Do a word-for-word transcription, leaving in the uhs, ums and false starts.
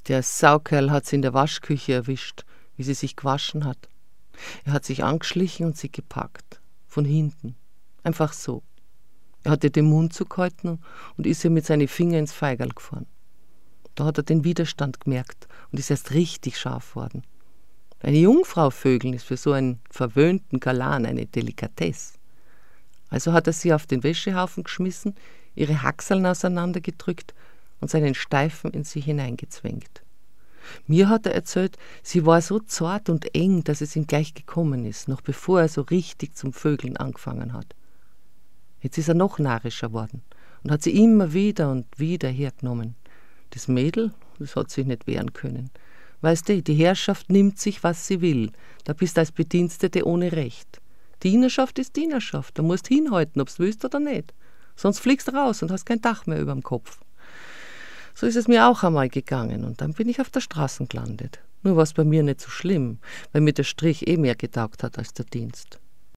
Der Saukerl hat sie in der Waschküche erwischt, wie sie sich gewaschen hat. Er hat sich angeschlichen und sie gepackt. Von hinten. Einfach so. Er hat ihr den Mund zugehalten und ist ihr mit seinen Fingern ins Feigerl gefahren. Da hat er den Widerstand gemerkt und ist erst richtig scharf worden. Eine Jungfrau vögeln ist für so einen verwöhnten Galan eine Delikatesse. Also hat er sie auf den Wäschehaufen geschmissen, ihre Haxeln auseinandergedrückt und seinen Steifen in sie hineingezwängt. Mir hat er erzählt, sie war so zart und eng, dass es ihm gleich gekommen ist, noch bevor er so richtig zum Vögeln angefangen hat. Jetzt ist er noch narrischer worden und hat sie immer wieder und wieder hergenommen. Das Mädel, das hat sich nicht wehren können. Weißt du, die Herrschaft nimmt sich, was sie will. Da bist du als Bedienstete ohne Recht. Dienerschaft ist Dienerschaft, da musst hinhalten, ob's willst oder nicht. Sonst fliegst du raus und hast kein Dach mehr überm Kopf. So ist es mir auch einmal gegangen und dann bin ich auf der Straße gelandet. Nur war es bei mir nicht so schlimm, weil mir der Strich eh mehr getaugt hat als der Dienst.